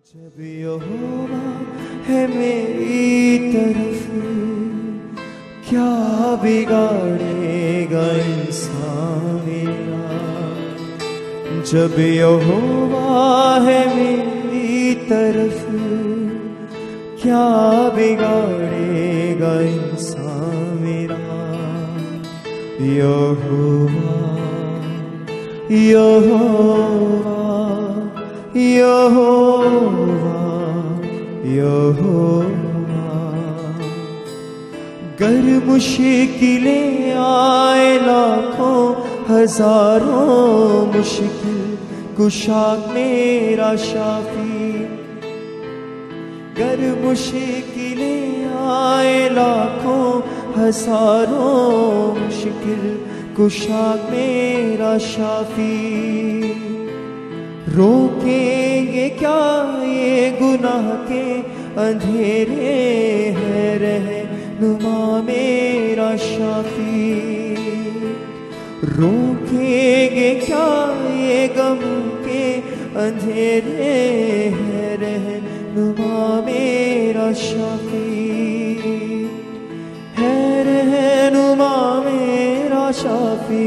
जब यहोवा है मेरी तरफ, क्या बिगाड़ेगा इंसान मेरा। जब यहोवा है मेरी तरफ, क्या बिगाड़ेगा इंसान मेरा। यहोवा यहोवा यहोवा यहोवा। गर मुश्किलें आए लाखों हजारों, मुश्किल कुशा मेरा शाफी। गर मुश्किलें आए लाखों हजारों, मुश्किल कुशा मेरा शाफी। रोकेंगे क्या ये गुनाह के अंधेरे, है रहनुमा मेरा शाफी। रोकेंगे क्या ये गम के अंधेरे, है रहनुमा मेरा शाफी। है रहनुमा मेरा शाफी,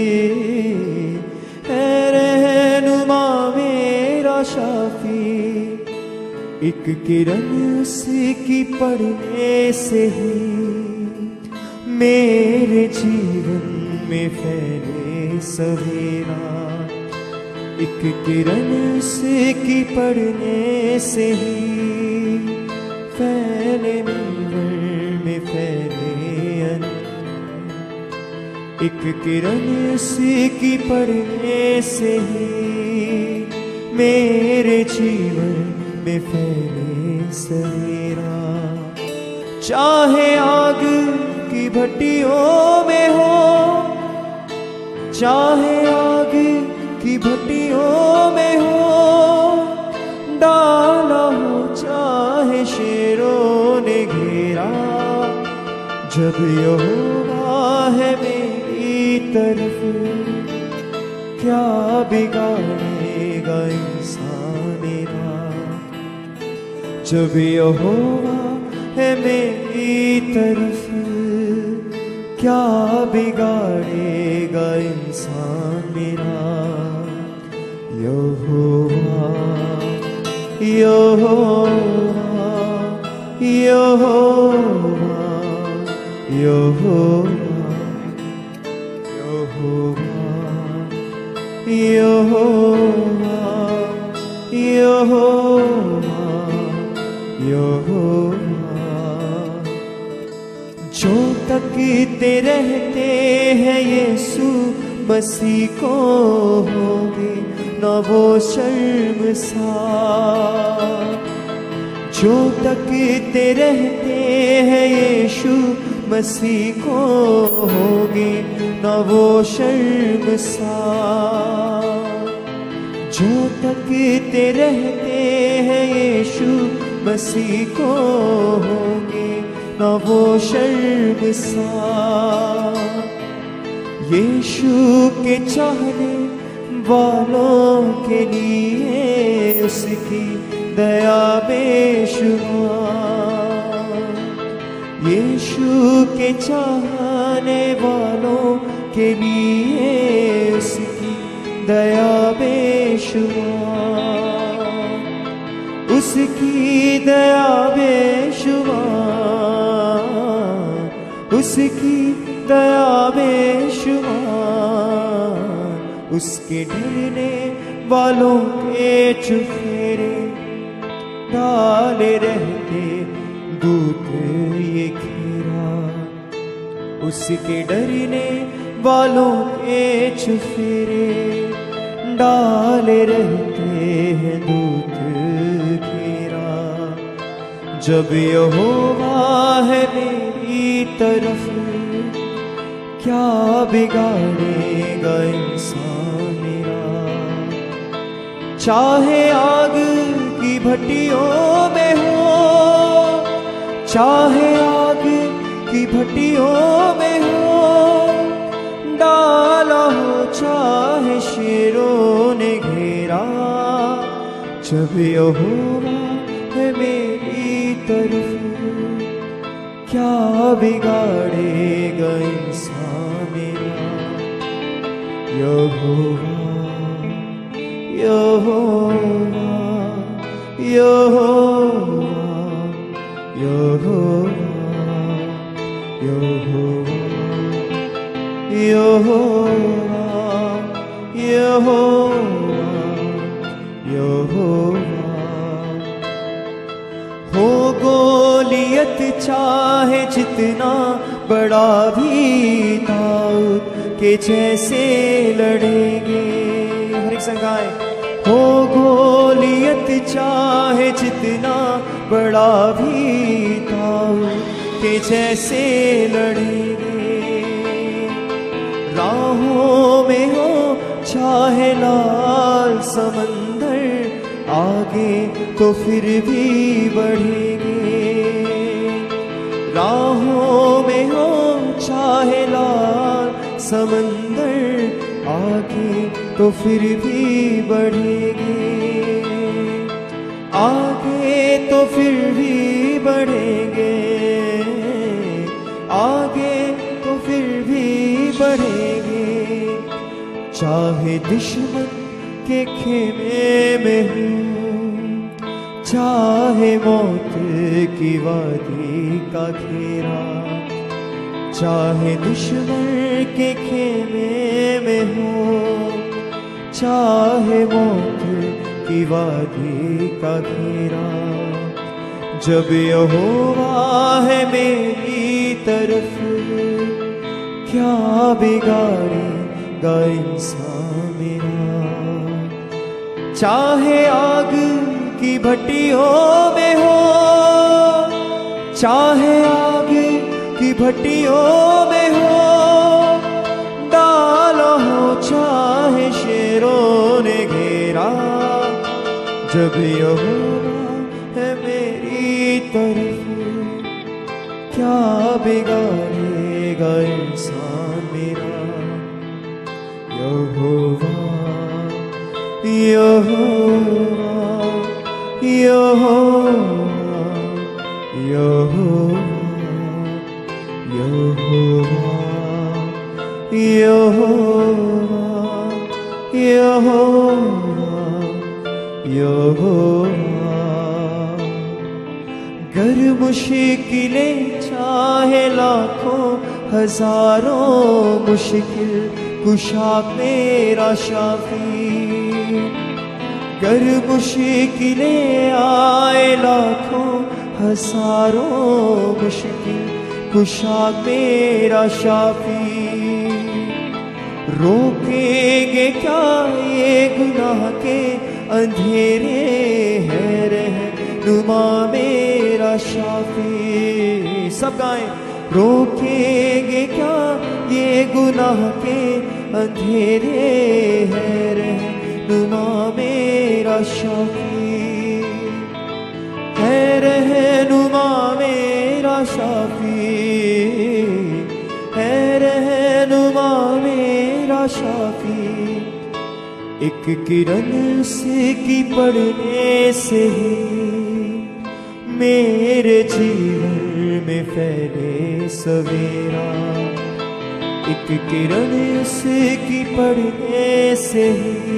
है रहनुमा मेरा शाफी। एक किरण उसकी पड़ने से ही मेरे जीवन में फैले सवेरा। एक किरण उसकी पड़ने से ही फैले जीवन में फैले अंधेरा। एक किरण उसकी पड़ने से ही मेरे जीवन में फैले सवेरा। चाहे आग की भट्टियों में हो, चाहे आग की भट्टियों में हो, डाला हो चाहे शेरों ने घेरा। जब यहोवा है मेरी तरफ, क्या बिगाड़ेगा इंसान मेरा। जब यहोवा है मेरी तरफ, क्या बिगाड़ेगा इंसान मेरा। यहोवा यहोवा यहोवा यहोवा यहोवा यहोवा यहोवा। जो तकते रहते हैं यीशु मसीह को, होंगे न वो शर्मसार। जो तकते रहते हैं यीशु मसीह को, होंगे न वो शर्मसार। जो तकते रहते हैं यीशु मसीह को, होंगे न वो शर्मसार। यीशु के चाहने वालों के लिए उसकी दया बेशुमार। यीशु के चाहने वालों के लिए उसकी दया बेशुमार। उसकी दया बेशुमार, उसकी दया बेशुमार। उसके डरने वालों के चुफेरे डाले रहते दूत ये घेरा। उसके डरने वालों के चुफेरे डाले रहते हैं दूत घेरा। जब यहोवा है मेरी तरफ, क्या बिगाड़ेगा इंसान मेरा। चाहे आग की भट्टियों में हो, चाहे आग की भट्टियों में हो, डाला हो चाहे शेरों ने घेरा। जब यहोवा तरफ क्या बिगाड़ेगा इंसान मेरा। यहोवा यहोवा यहोवा यहोवा यहोवा यहोवा यहोवा यहोवा। हो गोलियत चाहे जितना बड़ा भी दाऊद के जैसे लड़ेंगे। हर एक संग गाएं। हो गोलियत चाहे जितना बड़ा भी दाऊद के जैसे लड़ेंगे। राहों में हो चाहे लाल समंदर आगे तो फिर भी बढ़ेंगे। राहों में हो चाहे लाल समंदर आगे तो फिर भी बढ़ेंगे। आगे तो फिर भी बढ़ेंगे। आगे तो फिर भी बढ़ेंगे। चाहे दुश्मन के खेमे में हूँ, चाहे मौत की वादी का घेरा। चाहे दुश्मन के खेमे में हूँ, चाहे मौत की वादी का घेरा। जब यहोवा है मेरी तरफ क्या बिगाड़ेगा इंसान मेरा। चाहे आग की भट्टियों में हो, चाहे आग की भट्टियों में हो, डाला हो चाहे शेरों ने घेरा। जब यहोवा है मेरी तरफ क्या बिगाड़ेगा इंसान मेरा। यहोवा यहोवा यहोवा यहोवा यहोवा यहोवा यहोवा यहोवा। गर मुश्किलें चाहे लाखों हजारों मुश्किल कुशा मेरा शाफी। गर मुश्किलें आए लाखों हजारों मुश्किल कुशा मेरा शाफी। रोकेंगे क्या ये गुनाह के अंधेरे है रहनुमा मेरा शाफी। सब गाएं। रोकेंगे क्या ये गुनाह के अंधेरे है रहनुमा मेरा शाफी। है रहनुमा मेरा शाफी। है रहनुमा मेरा शाफी। एक किरण से की पड़ने से ही मेरे जीवन में फैले सवेरा। एक किरण से की पड़ने से ही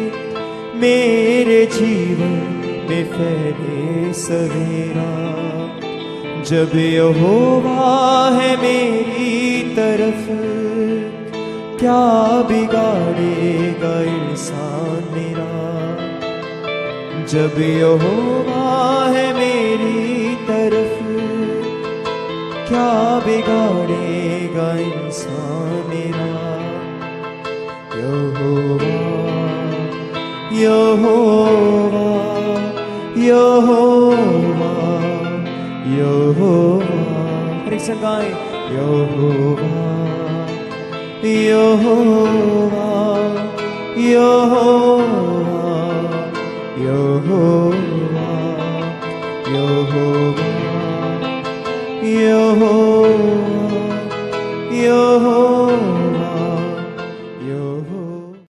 मेरे जीवन में फैले सवेरा। जब यहोवा है मेरी तरफ क्या बिगाड़ेगा इंसान मेरा। जब यहोवा है मेरी तरफ क्या बिगाड़ेगा इंसान मेरा। यहोवा यहोवा यहोवा यहोवा। हर एक संग गाएं। यहोवा यहोवा यहोवा यहोवा यहोवा यहोवा यहोवा